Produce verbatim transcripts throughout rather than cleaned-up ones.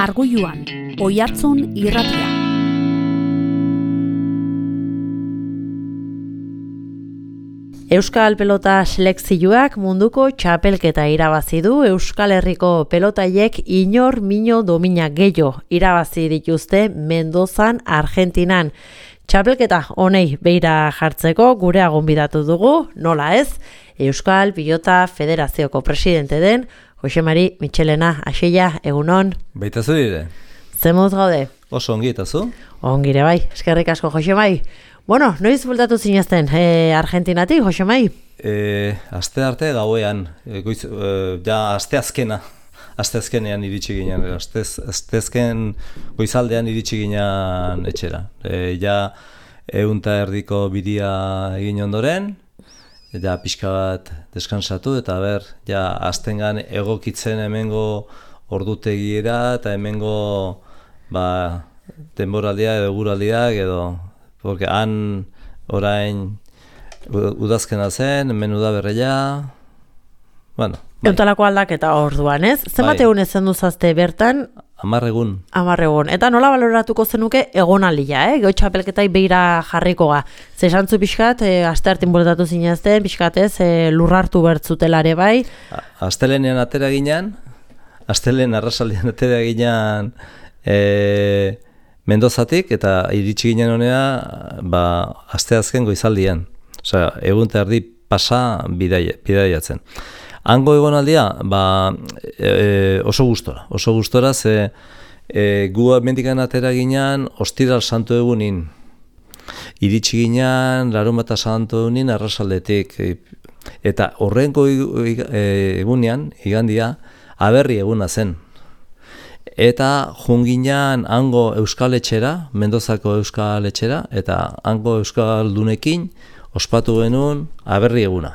Margulluan, Oiartzun irratia. Euskal pelota selekzioak munduko txapelketa irabazi du. Euskal Herriko pelotaiek inor mino domina gehiago irabazi dituzte Mendozan, Argentinan. Txapelketa honei beira jartzeko gure gonbidatu dugu, nola ez, Euskal Pilota Federazioko presidente den Jose Mari Michelena. Axilla, egunon. Baitazu dire. Zemuz gaude? Oso ongi eta zu? Ongire bai, eskerrik asko Jose Mari. Bueno, noiz bultatu zinezten e, Argentinatik, Jose Mari? E, aste arte gauean, e, goiz, e, ja aste azkena, aste azkenean iritsi ginen, aste, aste azken goizaldean iritsi ginen etxera. E, ja eunta erdiko bidia egin ondoren, ja pixka bat deskansatu eta ber, ja astengan egokitzen hemengo ordutegiera eta hemengo ba, denboraldia edo eguraldiak edo porque han orain udazkena zen, hemen udaberria, bueno. Bai. Eutalako aldaketa orduan, ez? Zenbat Bai. egun ezen duzazte bertan? Hamar egun. Hamar egun. Eta nola baloratuko zenuke egonaldia, eh? Goi txapelketai beira jarrikoa. Ze esantzu pixkat, e, aste hartin bueltatu zinezten, pixkatez, e, lurrartu bertzutelare bai. Astelenean atera ginen, astelen arrasaldean atera ginen, e, Mendozatik eta iritsi ginen honea ba, asteazken goizaldian. Osea, egun eta erdi pasa bidaia, bidaiatzen. Hango egonaldia ba, e, oso gustora. Oso gustora ze e, gu mendikan atera ginen ostiral santu egunin. Iritsi ginen larunbata santu egunin arrasaldetik. Eta horrenko egunean, igandia, aberri eguna zen. Eta junginan hango euskaletxera, Mendozako euskaletxera, eta hango euskaldunekin ospatu genuen aberri eguna.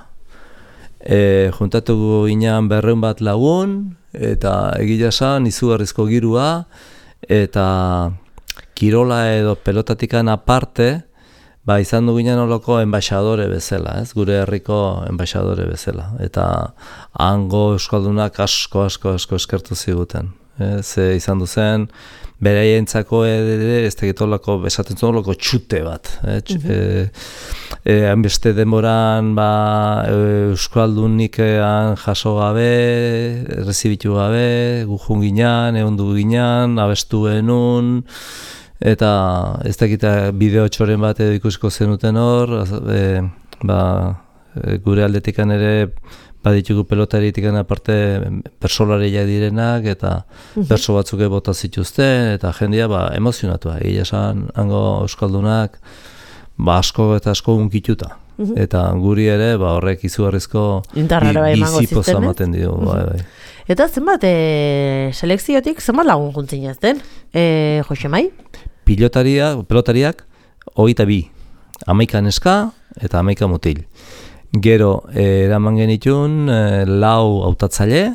E, juntatu ginen berreun bat lagun, eta egia esan izugarrizko girua, eta kirola edo pelotatikan aparte, ba, izan du ginen oloko enbaixadore bezala, ez? Gure herriko enbaixadore bezala. Eta hango euskaldunak asko, asko, asko eskertu ziguten. Ze izan duzen, beraientzako ere ez tegitolako, esaten zuen olako txute bat. Eh? Uh-huh. e, e, Hanbeste denboran ba, euskaldunik jaso gabe, errezibitu gabe, gujun ginen, egondu ginen, abestu genuen, eta ez dakita bideo txoren bat edo ikusiko zenuten hor, e, ba, e, gure aldetikan ere baditugu pelotaritikan aparte persolaria direnak eta uh-huh. perso batzuk bota zituzten eta jendia ba, emozionatua. Egia esan, hango euskaldunak ba, asko eta asko unkituta. Uh-huh. Eta guri ere ba, horrek izugarrizko bizipoza ematen dio. Uh-huh. Bai, bai. Eta zenbat e, selekziotik, zenbat lagun juntzin ezten, e, Jose Mai? Pilotaria, pelotariak, hogeita bi. Hamaika neska eta hamaika mutil. Gero, eraman genitun, e, lau hautatzaile,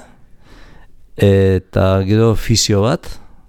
eta gero fisio bat,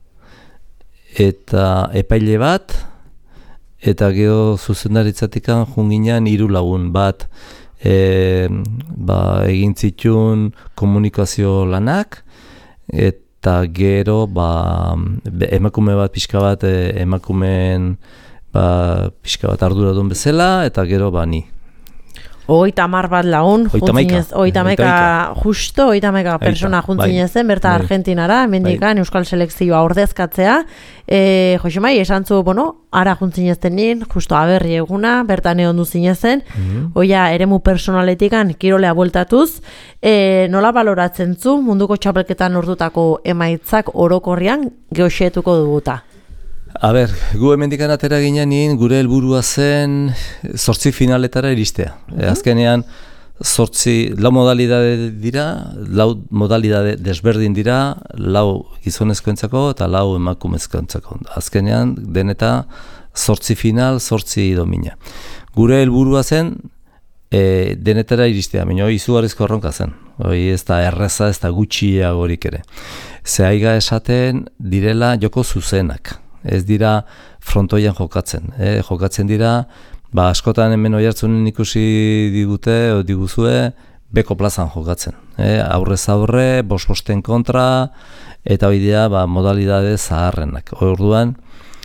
eta epaile bat, eta gero zuzendaritzatikan junginan hiru lagun bat, e, ba, egin zitun komunikazio lanak, eta gero ba, emakume bat, pixka bat, e, emakumeen ba, pixka bat arduradun bezala, eta gero ba ni. Oita mar bat lagun, oita meka, justo, oita meka persona juntzinezen, berta bai. Argentinara, mendikan, bai. Euskal Selekzioa ordezkatzea. E, Jose Mai, esan zu, bueno, ara juntzinezten nien, justo aberri eguna, bertan egon duzinezen, mm-hmm. oia, eremu personaletikan, kirolea bueltatuz, e, nola baloratzen zu, munduko txapelketan ordutako emaitzak orokorrian geoxetuko duguta? A ber, gu hemendikan atera ginean gure helburua zen zortzi finaletara iristea. Uh-huh. E, azkenean, zortzi, lau modalidade dira, lau modalidade desberdin dira, lau gizonezkoentzako eta lau emakumezkoentzako. Azkenean, deneta zortzi final, zortzi domina. Gure helburua zen e, denetara iristea, baina izugarrizko erronka zen. Hoi ez da erreza, ez da gutxiagorik ere. Zehaiga esaten direla joko zuzenak. Ez dira frontoian jokatzen. Eh? Jokatzen dira, ba, askotan hemen Oiartzunen ikusi digute, o diguzue, beko plazan jokatzen. Eh? Aurrez aurre, bost-bosten kontra, eta hori dira ba, modalidade zaharrenak. Orduan,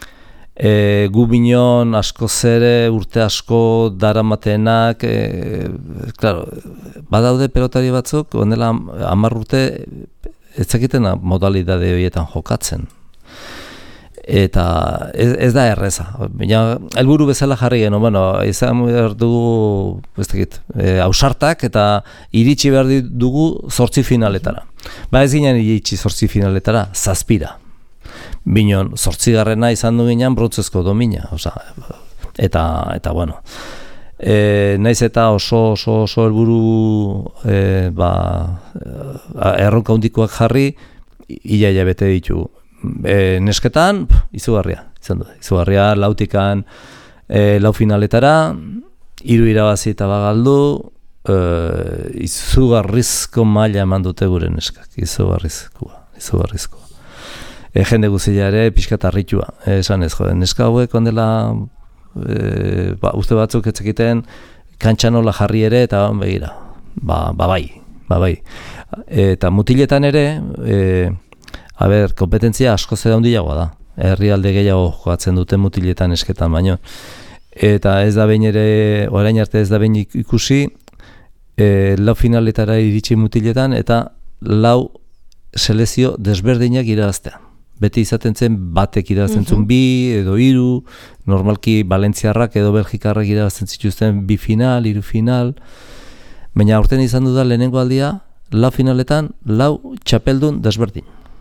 E, gu binon asko zere urte asko daramatenak, e, claro, badaude pelotari batzuk, ondela hamar urte etzakiten modalidade horietan jokatzen. Eta ez, ez da erreza. Baina, helburu bezala jarri geno, bueno, izan behar dugu, ez dakit, e, ausartak eta iritsi behar dugu zortzi finaletara. Ba ez ginen iritsi zortzi finaletara, zazpira. Binon, zortzigarrena izan du ginen brontzezko domina, oza, eta, eta bueno, e, naiz eta oso oso oso helburu e, ba, erronka handikoak jarri, ia ia bete ditu. E, nesketan, izugarria, izan du, izugarria, lautikan, e, lau finaletara, hiru irabazi eta bagaldu, e, izugarrizko maila eman dute gure neskak, izugarrizkoa, izugarrizkoa. E, jende guztia ere pixka tarritua, esan ez, joden, neska hauek ondela e, ba, uste batzuk etzekiten kantxanola jarri ere eta begira, ba, ba bai, ba bai. Eta mutiletan ere, e, a ber, kompetentzia asko zeda handiagoa da, herrialde gehiago jokatzen dute mutiletan esketan baino. Eta ez da behin ere, orain arte ez da behin ikusi, e, lau finaletara iritsi mutiletan eta lau selezio desberdinak irabaztea. Beti izaten zen batek irabazten zuen mm-hmm. bi edo hiru, normalki Valentziarrak edo Belgikarrak irabazten zituzten bi final, hiru final. Baina aurten izan du da lehenengo aldia, lau finaletan, lau txapeldun desberdin.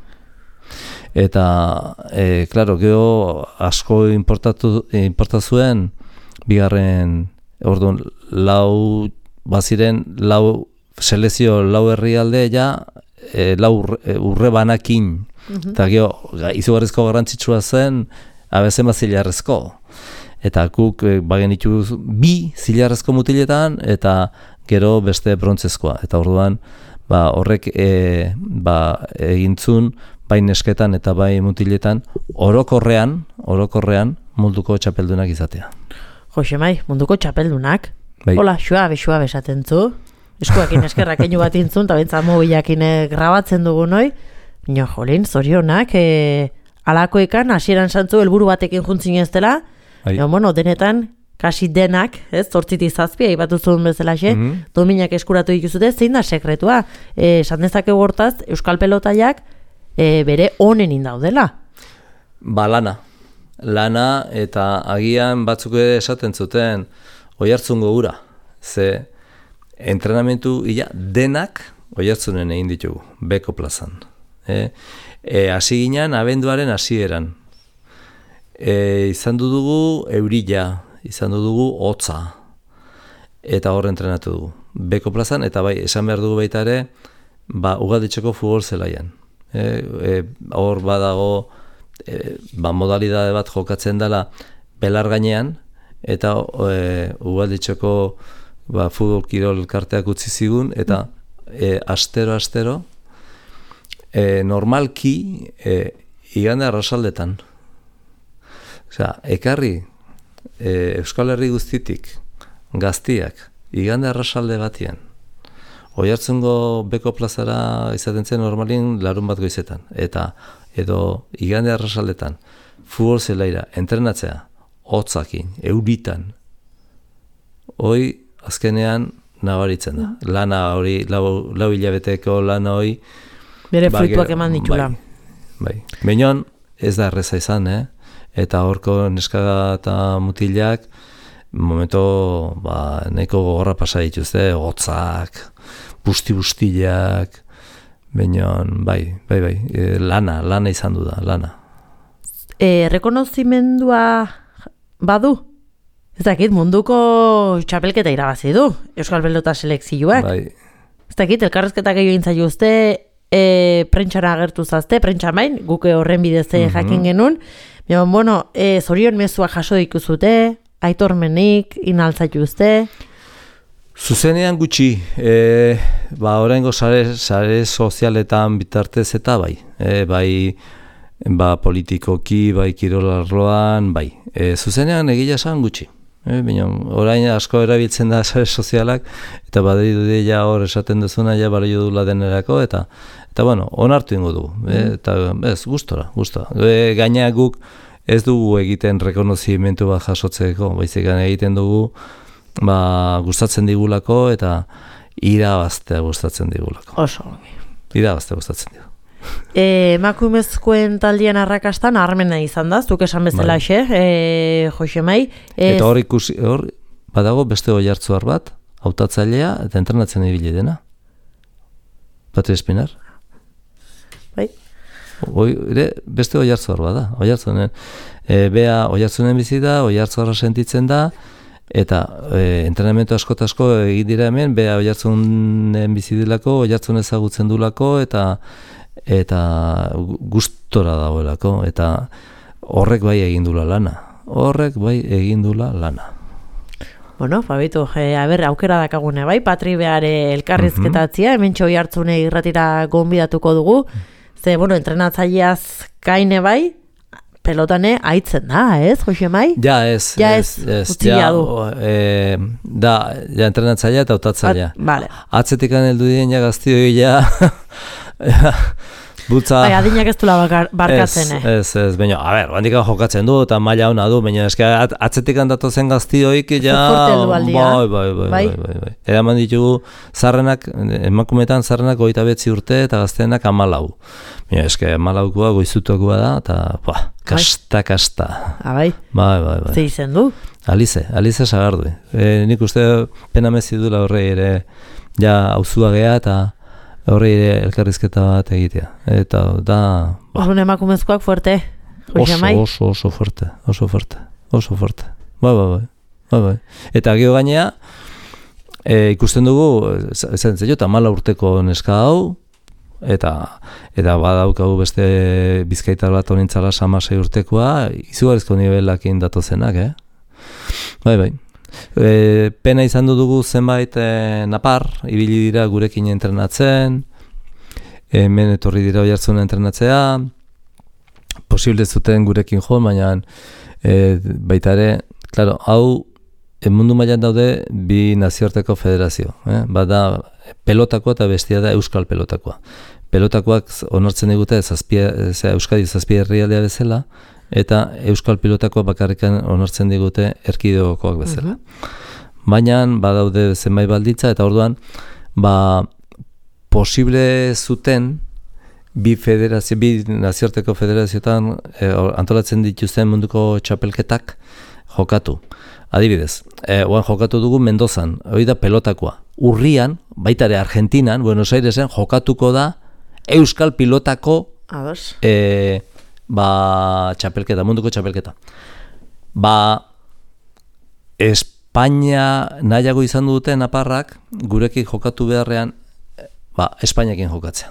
Eta, e, klaro, geho asko importatu, importa zuen, bigarren, orduan, lau, baziren, lau selezio, lau herrialde, ja, e, lau urre banakin, eta gero, izugarrizko garrantzitsua zen, abezen bat zilarrezko. Eta guk e, bagen ditu bi zilarrezko mutiletan, eta gero beste brontzezkoa. Eta orduan, ba, horrek e, ba, egintzun, bai nesketan eta bai mutiletan, orokorrean, orokorrean, munduko txapeldunak izatea. Josemai, munduko txapeldunak? Bai. Hola, xuabe, xuabe esaten zu. Eskuakin eskerrak einu bat intzun, eta bentzat mobilakin grabatzen dugu noi. Nio, jolin, zorionak, e, alakoekan, hasieran santzu, helburu batekin juntzin ez dela, bai. Jo, bueno, denetan, kasi denak, ez, zortziti zazpia, ibatu zuen bezala xe, mm-hmm. dominak eskuratu dituzute, zein da sekretua. E, esan dezakegu hortaz, euskal pelotaiak e, bere onen indaudela. Ba, lana. Lana, eta agian batzuk ere esaten zuten, oihartzungo gura. Ze, entrenamentu, ia, denak oihartzunen egin ditugu, beko plazan. E, e, hasi ginen abenduaren hasieran. E, izan dugu eurila, izan dugu hotza, eta hor entrenatu dugu. Beko plazan, eta bai, esan behar dugu baita ere, ba, Ugalditxeko futbol zelaian. E, e, hor badago, e, ba, modalidade bat jokatzen dela belar gainean, eta e, Ugalditxeko ba, futbol kirol karteak utzi zigun, eta e, astero-astero, E, normalki e, igande arrasaldetan. Osea, ekarri e, Euskal Herri guztitik gaztiak igande arrasalde batian. Oihartzungo beko plazara izaten zen normalin larun bat goizetan. Eta edo igande arrasaldetan futbol zelaira entrenatzea hotzakin, euritan. Hoi azkenean nabaritzen da. Lana hori, lau, lau hilabeteko lana hori bere fruituak eman ditula. Bai, bai. Beinon ez da erreza izan, eh? Eta horko neskaga eta mutilak momento ba, nahiko gogorra pasa dituzte, gotzak, busti-bustiak, beinon, bai, bai, bai, e, lana, lana izan du da, lana. E, rekonozimendua badu? Ez dakit, munduko txapelketa irabazi du, Euskal Pelota selekzioak. Bai. Ez dakit, elkarrezketa gehiago intzaiuzte, E, prentxara agertu zazte, prentxa main, guke horren bidez mm-hmm. jakin genuen. Baina, bueno, e, zorion mezua jaso dikuzute, aitormenik, inaltzaituzte. Zuzenean gutxi, e, ba, oraingo sare, sare sozialetan bitartez eta bai. E, bai, ba, politikoki, bai, kirolarloan, bai. E, zuzenean egia esan gutxi. E, baina orain asko erabiltzen da sare sozialak, eta badiru ja hor esaten duzuna, ja balio dula denerako, eta eta bueno, onartu ingo du, e, eta ez, gustora, gustora. E, gaina guk ez dugu egiten rekonozimentu bat jasotzeko, baizik egiten dugu, ba, gustatzen digulako, eta irabaztea gustatzen digulako. Oso. Irabaztea gustatzen digu. Emakumezkoen taldien arrakastan armena izan da, zuk esan bezala xe, e, Josemai. Eta hor ikusi, hor, badago beste oihartzuar bat, hautatzailea eta entrenatzen ibili dena. Patri Espinar. Bai. Hoi, ere, beste oihartzuar bat da, oihartzunen. E, bea oihartzunen bizi da, oihartzuarra sentitzen da, eta e, entrenamendu asko eta asko egin dira hemen, bea oihartzunen bizi dilako, oihartzun ezagutzen dulako, eta eta gustora dagoelako, eta horrek bai egindula lana. Horrek bai egindula lana. Bueno, Fabitu, a ber, aukera dakagune bai, Patri beare elkarrizketatzia, hemen txoi hartzune irratira gonbidatuko dugu, ze, bueno, entrenatzaileaz kaine bai, pelotane aitzen da, ez, Josemai? Ja, ez, ja, ez, ez, ja, e, da, ja, entrenatzailea eta hautatzailea. Vale. Atzetikan heldu dien ja gaztioi ja, bultza... Bai, adinak ez dula barkatzen, eh? Ez, ez, baina, a ber, handikan jokatzen du, eta maila hona du, baina eske atzetikan datozen gaztioik, ja... Bai, bai, bai, bai, bai, bai. Eraman ditugu, zarrenak, emakumetan zarrenak goita betzi urte, eta gazteenak amalau. Baina, eske, amalaukua, goizutukua da, eta, ba, kasta, kasta. Ah, bai? Bai, bai, bai. Ze izen du? Alize, Alize Sagardu. E, nik uste pena mezi dula horre ere, ja, auzua gea, eta horre ere elkarrizketa bat egitea. Eta da... Ba. Emakumezkoak fuerte, Josemai? Oso, oso, oso fuerte, oso fuerte, oso fuerte. Bai, bai, bai, bai, bai. Eta gero gainea, e, ikusten dugu, esan zeio, eta mala urteko neska hau, eta eta badaukagu beste bizkaitar bat honintzala samasei urtekoa, izugarrizko nivelakin datozenak, eh? Bai, bai. E, pena izan dugu zenbait e, napar, ibili dira gurekin entrenatzen, hemen etorri dira oihartzun entrenatzea, posible zuten gurekin jo, baina e, baita ere, claro, hau e, mundu mailan daude bi nazioarteko federazio, eh? Bada pelotakoa eta bestia da euskal pelotakoa. Pelotakoak onartzen digute zazpia, Euskadi zazpia herrialdea bezala, eta euskal pilotakoa bakarrikan onartzen digute erkidegokoak bezala. Uh-huh. Baina badaude zenbait balditza, eta orduan ba, posible zuten bi federazio, bi nazioarteko federazioetan e, antolatzen dituzten munduko txapelketak jokatu. Adibidez, e, oan jokatu dugu Mendozan, hori da pelotakoa. Urrian, baita ere Argentinan, Buenos Airesen jokatuko da euskal pilotako e, ba, txapelketa, munduko txapelketa. Ba, Espainia nahiago izan duten aparrak gurekin jokatu beharrean, ba, Espainiakin jokatzea.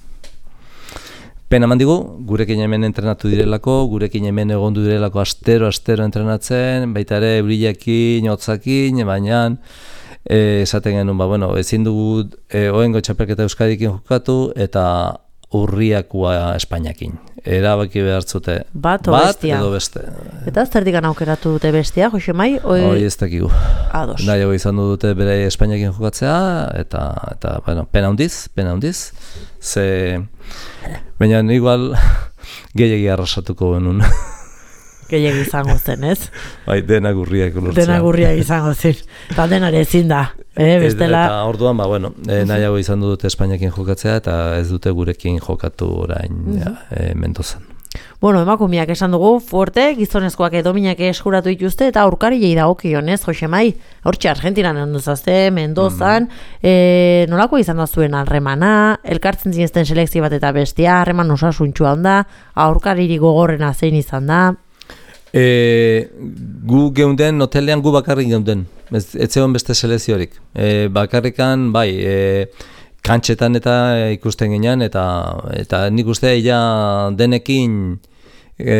Pena mandigu, gurekin hemen entrenatu direlako, gurekin hemen egondu direlako astero, astero entrenatzen, baita ere eurilekin, hotzakin, baina e, esaten genuen, ba, bueno, ezin dugu e, oengo txapelketa Euskadikin jokatu eta urriakoa Espainiakin. Erabaki behartzute bat, bat edo beste. Eta zerdikan aukeratu dute bestia, Josemai? Hoi ez dakigu. Ados. Nahiago izan dute bere Espainiakin jokatzea, eta, eta bueno, pena hundiz, pena hundiz. Ze, baina igual gehiagi arrasatuko genuen. Gehiagi izango zen, ez? Bai, denak urriak lortzea. Denak urriak izango zen. Eta denare ezin da. Eh, bestela... Eta orduan, ba, bueno, eh, nahiago izan dute Espainiakin jokatzea, eta ez dute gurekin jokatu orain uh-huh. ja, eh, Mendozan. Bueno, emakumeak esan dugu, fuerte, gizonezkoak edominak eskuratu dituzte, eta aurkariei dagokionez, Josemai, hortxe Argentinan onduzazte, Mendozan, mm-hmm. e, nolako izan da zuen harremana, elkartzen zinezten selekzio bat eta bestia, harreman osasuntxua onda, aurkariri gogorrena zein izan da. E, gu geunden, hotelean gu bakarrik geunden, ez, ez zegoen beste selekziorik. E, bakarrikan, bai, e, kantxetan eta ikusten ginean, eta eta nik uste ja denekin e,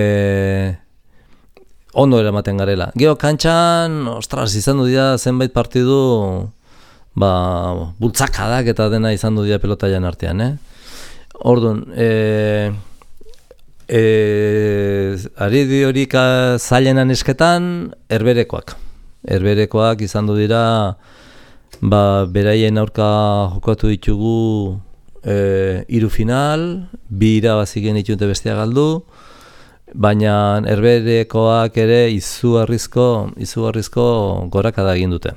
ondo eramaten garela. Gero kantxan, ostras, izan du dira zenbait partidu, ba, bultzakadak eta dena izan du dira pelotaian artean, eh? Orduan, e, e, ari di horik zailenan esketan, erberekoak. Herberekoak izan du dira, ba, beraien aurka jokatu ditugu e, hiru final, bi irabazi genituen eta bestia galdu, baina Herberekoak ere izugarrizko, izugarrizko gorakada egin dute.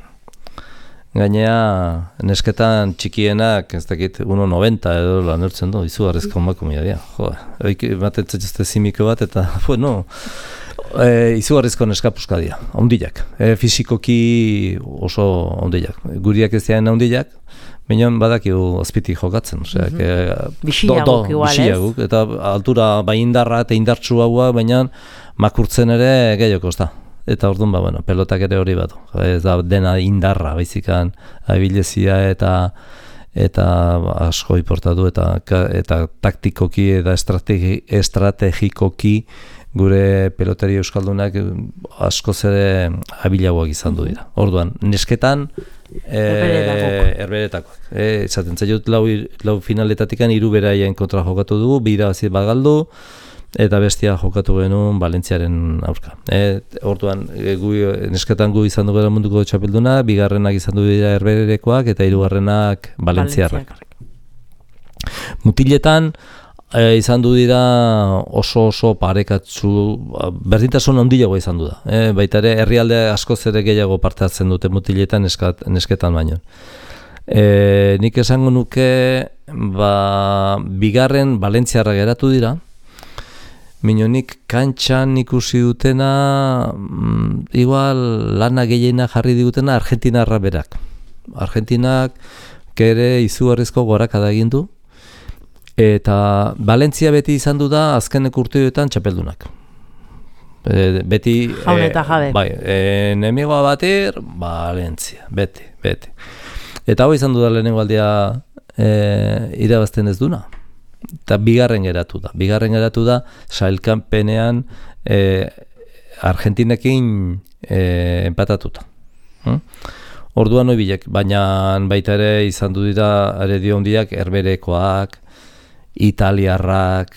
Gainea, nesketan txikienak, ez dakit, uno noventa edo lan urtzen du, izugarrizko emakumea dira. Jo, ematen zaituzte zimiko bat, eta, bueno, e, izugarrizko neskapuska dira, ondilak. E, fizikoki oso ondilak. Guriak ez dian ondilak, baina badakigu azpitik jokatzen. Osea, mm-hmm. Bixiaguk igual, bixiaguk, eta altura bai indarra eta indartsu haua, baina makurtzen ere gehiago da. Eta orduan, ba, bueno, pelotak ere hori batu. Ez da dena indarra, baizikan abilezia eta eta asko importatu eta eta taktikoki eta estrategi, estrategikoki gure pelotari euskaldunak askoz ere abilagoak izan du dira. Orduan, nesketan Herberetakoak. E, esaten zaiut lau, lau finaletatikan hiru beraien kontra jokatu dugu, bi irabazi bagaldu, eta bestia jokatu genuen Valentziaren aurka. E, orduan, e, gu, nesketan gu izan dugu munduko txapelduna, bigarrenak izan du dira Herberekoak eta hirugarrenak Valentziarrak. Mutiletan, e, izan du dira oso oso parekatzu, berdintasun handiago izan du da. E, baita ere, herrialde askoz ere gehiago parte hartzen dute mutiletan neskat, nesketan baino. E, nik esango nuke, ba, bigarren Valentziarrak geratu dira, Minonik kantxan ikusi dutena, mm, igual lana gehiena jarri digutena Argentinarra berak. Argentinak ere izugarrizko gorakada egin du, eta Valentzia beti izan du da azkenek urteoetan txapeldunak. E, beti... Jaun eta jabe. E, bai, enemigoa batir, Valentzia, beti, beti. Eta hau izan du da lehenengo aldia e, irabazten ez duna. Eta bigarren geratu da. Bigarren geratu da, sailkapenean e, Argentinekin e, empatatuta. Hm? Orduan hoi bilek, baina baita ere izan du dira aredio hondiak Herberekoak, Italiarrak,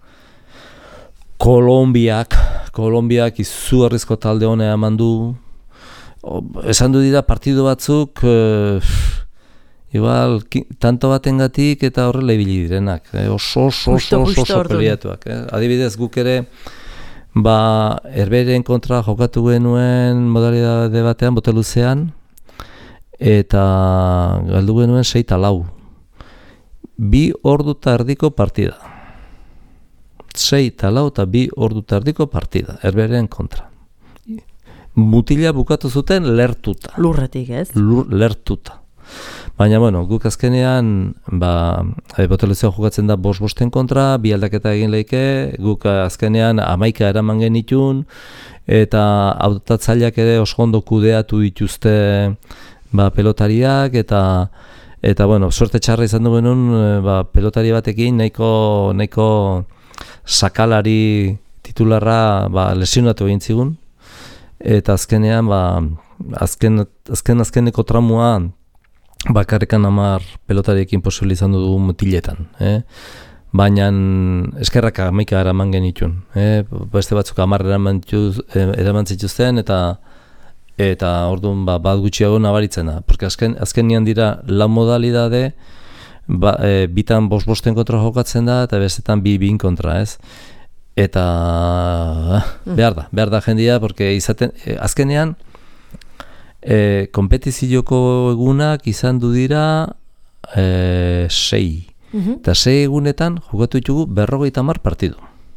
Kolombiak, Kolombiak izugarrizko talde honea eman du. Esan du dira partidu batzuk... E, Igual, tanto batengatik eta horrela ibili direnak, eh? oso, oso, oso, oso, oso peliatuak. Eh? Adibidez, guk ere, ba, Herberen kontra jokatu genuen modalidade batean, bote luzean, eta galdu genuen sei eta lau. Bi ordu tardiko partida. Sei eta lau eta bi ordu tardiko partida, Herberen kontra. Mutila bukatu zuten lertuta. Lurretik, ez? Lur, lertuta. Baina, bueno, guk azkenean, ba, boteluzioa jokatzen da bost-bosten kontra, bi aldaketa egin leike, guk azkenean amaika eraman genitun, eta autotatzaileak ere oso ondo kudeatu dituzte ba, pelotariak, eta, eta bueno, suerte txarra izan du genuen, ba, pelotari batekin nahiko, nahiko sakalari titularra ba, lesionatu egin zigun, eta azkenean, ba, azken, azken azkeneko tramua, bakarrekan hamar pelotariekin posible izan dugu mutiletan. Eh? Baina eskerrak amaika eraman genitun. Eh? Beste batzuk hamar eraman zituzten eta eta orduan ba, bat gutxiago nabaritzen da. Porque azken, azkenian dira lau modalidade, ba, e, bitan bost-bosten kontra jokatzen da eta bestetan bi bin kontra, ez? Eta mm. behar da, behar da jendia, porque izaten, e, azkenean E, kompetizioko egunak izan du dira e, sei. Mm-hmm. Eta sei egunetan jokatu ditugu berrogeita hamar partidu.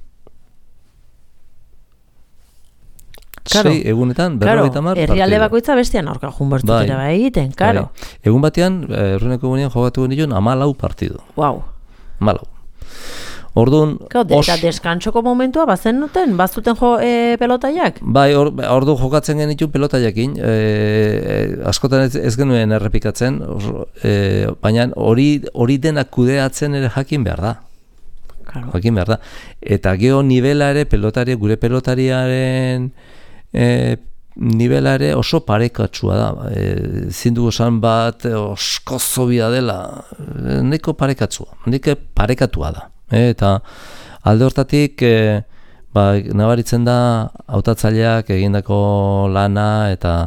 Claro. Sei egunetan berrogeita hamar partidu. Herrialde bakoitza bestian aurka junbertutera bai, egiten, karo. Bai. Egun batean, erruneko egunean jokatu genituen hamalau partidu. Wow. Hamalau. Orduan, Kaude, os... eta deskantsoko momentua bazen duten, bazuten jo e, pelotaiak? Bai, or, ordu jokatzen genituen pelotaiakin, e, e, askotan ez, ez genuen errepikatzen, e, baina hori hori denak kudeatzen ere jakin behar da. Claro. Jakin behar da. Eta geho nivela ere, pelotari, gure pelotariaren e, nivela ere oso parekatsua da. E, zindu esan bat osko zobia dela, e, neko parekatsua, neko parekatua da. Eta alde hortatik e, ba, nabaritzen da hautatzaileak egindako lana eta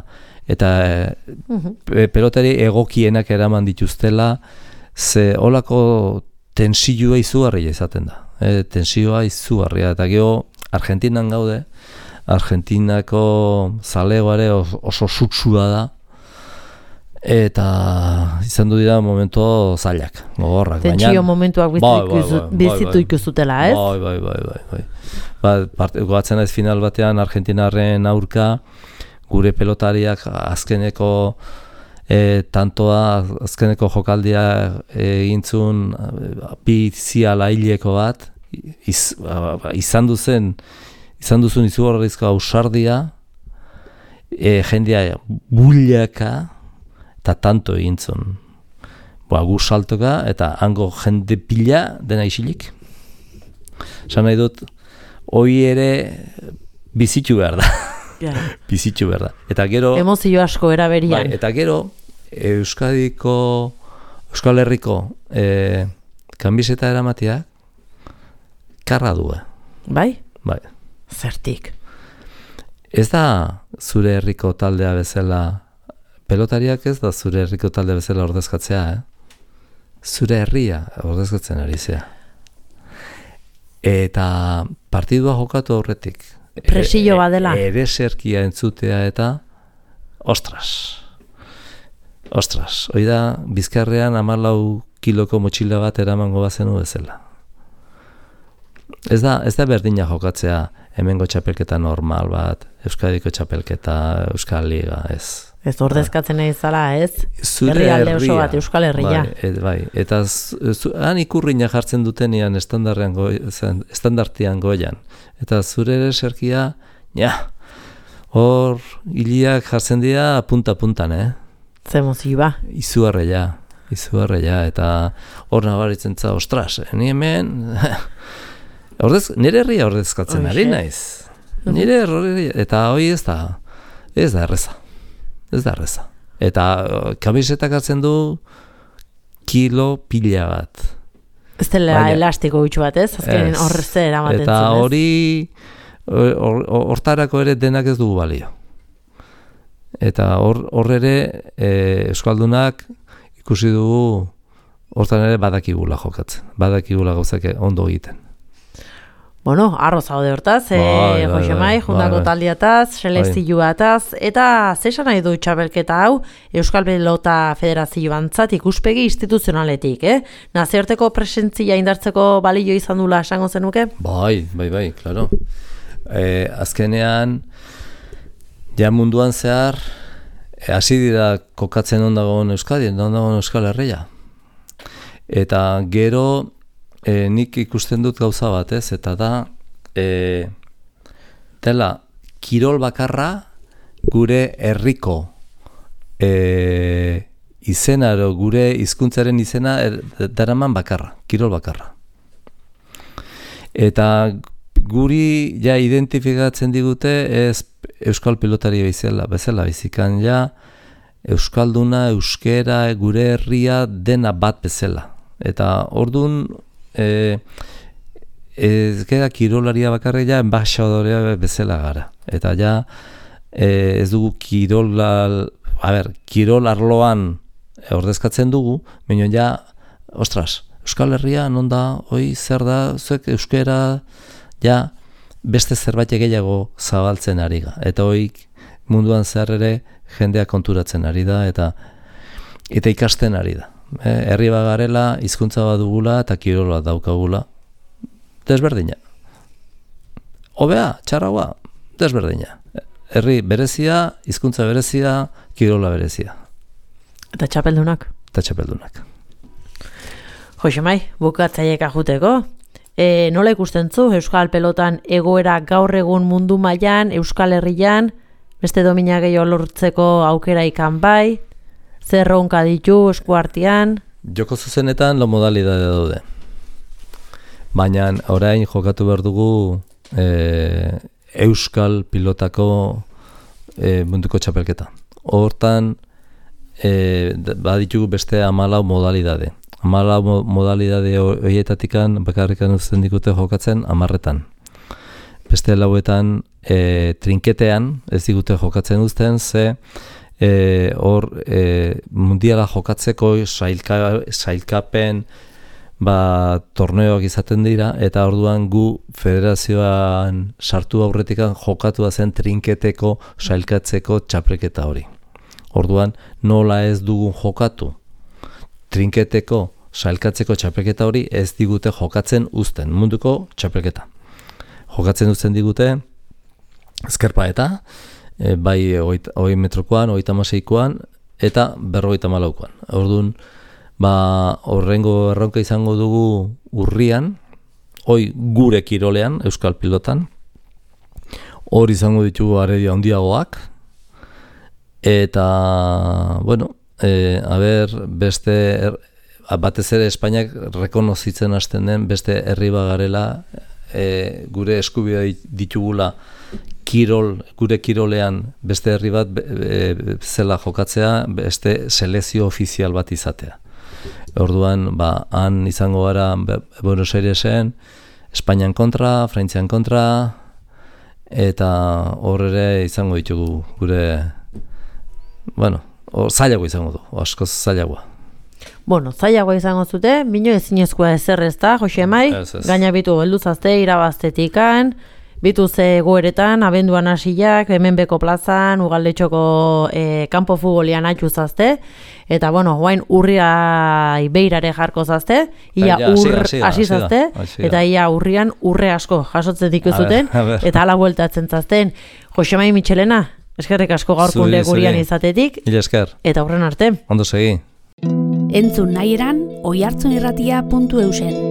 eta e, pelotari egokienak eraman dituztela, ze olako tensioa izugarria izaten da. E, tensioa izugarria, eta gero Argentinan gaude, Argentinako zalegoare oso sutsua da, eta izan du dira momentu zailak, gogorrak. Tentsio momentuak bizitu ikuzutela, ez? Bai, bai, bai, bai, bai. Ba, goatzen ez final batean Argentinarren aurka, gure pelotariak azkeneko e, tantoa, azkeneko jokaldia egintzun bi ziala hileko bat, iz, izan duzen, izan duzun izugarrizko ausardia, e, jendea bullaka, eta tanto egintzun. Boa, gu saltoka, eta hango jende pila dena isilik. Esan nahi dut, hoi ere bizitu behar da. Yeah. Bizitu behar da. Eta gero... Emozio asko eraberian. Bai, eta gero, Euskadiko, Euskal Herriko e, kanbiseta eramatia, karra du. Bai? Bai. Zertik. Ez da zure herriko taldea bezala, pelotariak ez da zure herriko talde bezala ordezkatzea, eh? Zure herria ordezkatzen ari zea. Eta partidua jokatu aurretik. Presio badela. Ere serkia entzutea eta ostras. Ostras. Hoi da, Bizkarrean hamalau kiloko motxila bat eramango bazenu bezala. Ez da, ez da berdina jokatzea hemengo txapelketa normal bat, Euskadiko txapelketa, Euskal Liga, ez. Ez ordezkatzen nahi zala, ez? Herrialde oso bat, Euskal Herria. Bai, et, bai. Eta zu, han ikurriña jartzen dutenean go, estandartian goian. Eta zure ere serkia, ja, hor hiliak jartzen dira punta-puntan, eh? Zemozio ba. Izugarria, izugarria, eta hor nabaritzen za, ostras, ni hemen... Ordez, nire herria ordezkatzen ari naiz. Nire herria, eta hoi ez da, ez da erreza. Ez da erreza. Eta kamisetak hartzen du kilo pila bat. Ez dela elastiko gutxu bat, ez? Azkenean horrezte eramaten zuen, ez? Eta hori, hortarako ere denak ez dugu balio. Eta hor hor ere, e, Euskaldunak ikusi dugu hortan ere badakigula jokatzen. Badakigula gauzak ondo egiten. Bueno, arro zaude hortaz, bai, eh, bai, Josemai, jundako bai, taldiataz, selekzioataz, eta zesan nahi du txapelketa hau Euskal Pelota Federazioantzat ikuspegi instituzionaletik, eh? Nazioarteko presentzia indartzeko balio izan dula esango zenuke? Bai, bai, bai, klaro. E, azkenean, ja munduan zehar, hasi dira kokatzen ondagoen Euskadi, ondagoen Euskal Herria. Eta gero, E, nik ikusten dut gauza bat, ez? Eta da, e, dela, kirol bakarra gure herriko e, izenaro, gure hizkuntzaren izena er, daraman bakarra, kirol bakarra. Eta guri ja identifikatzen digute ez Euskal Pelotari bezala, bezala bizikan ja Euskalduna, Euskera, gure herria dena bat bezala. Eta ordun E, ez gara kirolaria bakarri ja enbaixadorea bezala gara. Eta ja e, ez dugu kirola, a ber, kirol arloan ordezkatzen dugu, baina ja, ostras, Euskal Herria non da, oi, zer da, zuek euskera, ja, beste zerbait gehiago zabaltzen ari ga. Eta oi, munduan zehar ere jendea konturatzen ari da, eta eta ikasten ari da. Eh, herri bagarela, hizkuntza bat dugula eta kirola daukagula. Desberdina. Hobea, txarragoa, desberdina. Herri berezia, hizkuntza berezia, kirola berezia. Eta txapeldunak. Eta txapeldunak. Josemai, bukatzaiek ajuteko. E, nola ikusten zu Euskal Pelotan egoera gaur egun mundu mailan, Euskal Herrian, beste domina gehiago lortzeko aukera ikan bai, zerronka ditu eskuartean? Joko zuzenetan lo modalidade daude. Baina orain jokatu behar dugu e, Euskal Pilotako e, munduko txapelketa. Hortan e, baditugu beste hamalau modalidade. Hamalau modalidade horietatikan bakarrikan uzten dikute jokatzen hamarretan. Beste lauetan e, trinketean ez digute jokatzen uzten, ze e, hor e, mundiala jokatzeko sailka, sailkapen ba, torneoak izaten dira, eta orduan gu federazioan sartu aurretikan jokatua zen trinketeko sailkatzeko txapreketa hori. Orduan, nola ez dugun jokatu trinketeko sailkatzeko txapreketa hori ez digute jokatzen uzten, munduko txapreketa. Jokatzen uzten digute ezkerpa eta, e, bai hogei metrokoan, hogeita hamaseikoan eta berrogeita hamalaukoan. Orduan, ba, horrengo erronka izango dugu urrian, hoi gure kirolean, euskal pilotan, hor izango ditugu aredio handiagoak, eta, bueno, e, a ber, beste, er, batez ere Espainiak rekonozitzen hasten den, beste herri bagarela, e, gure eskubidea ditugula, kirol, gure kirolean beste herri bat e, zela jokatzea, beste selekzio ofizial bat izatea. Orduan, ba, han izango gara Buenos Airesen, Espainian kontra, Frantzian kontra, eta hor ere izango ditugu gure, bueno, zailago izango du, askoz zailagoa. Bueno, zailagoa izango zute, bino ezinezkoa ezer ez da, Jose Mai, gaina bitu helduzazte, irabaztetikan, bitu ze goeretan, abenduan hasiak, hemen beko plazan, ugaldetxoko e, kanpo futbolian atxuzazte, eta bueno, guain urria beirare jarko zazte, ia ur asizazte, eta ia urrian urre asko jasotzen dikuzuten, eta ala bueltatzen zazten. Josemai Michelena, eskerrik asko gaurkunde gurian izatetik, eta aurren arte. Ondo segi. Entzun nahi eran, oihartzunirratia puntu eusen.